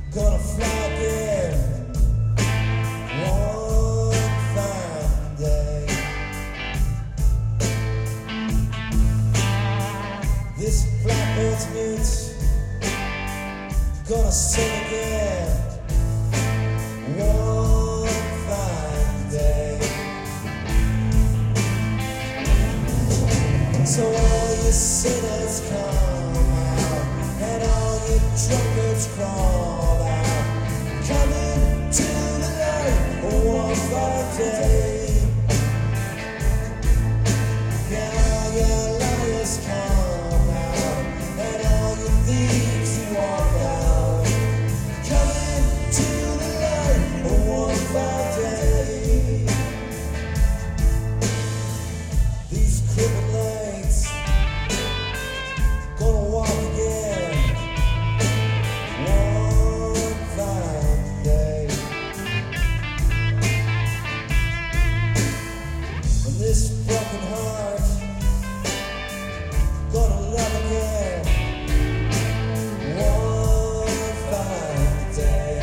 Gonna fly again one fine day. This blackbird's mute, gonna sing again one fine day. So all you sinners come out, and all you drunkards crawl out, coming to the light one fine day. Yeah, all your liars come out, and all you thieves walk out, coming to the light one fine day. These crooked legs gonna walk again one fine day. And this broken heart gonna love again one fine day.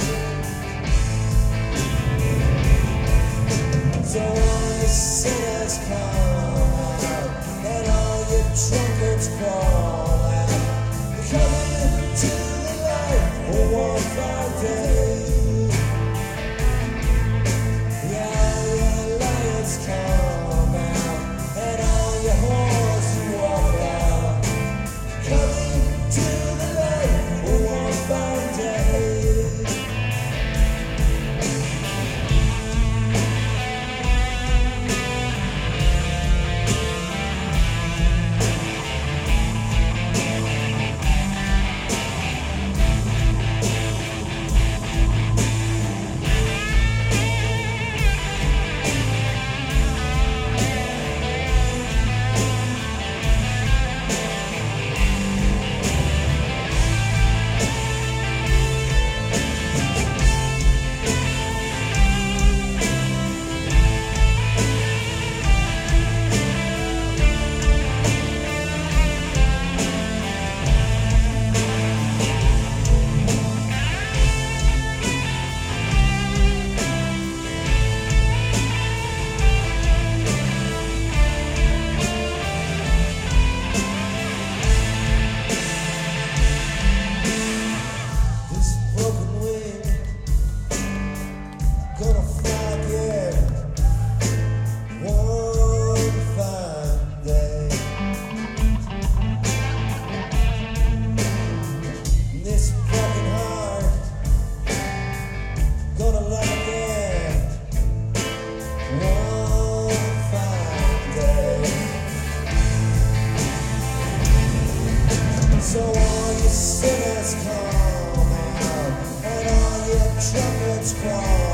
So all you sinners come out, and all you drunkards crawl out, coming to the light one fine day. Yeah, all your liars come out, and all your whores walk out, coming to the light one fine day. This broken wing gonna fly again one fine day. This broken heart gonna love again one fine day. So all you sinners come out, and all your trumpets cry.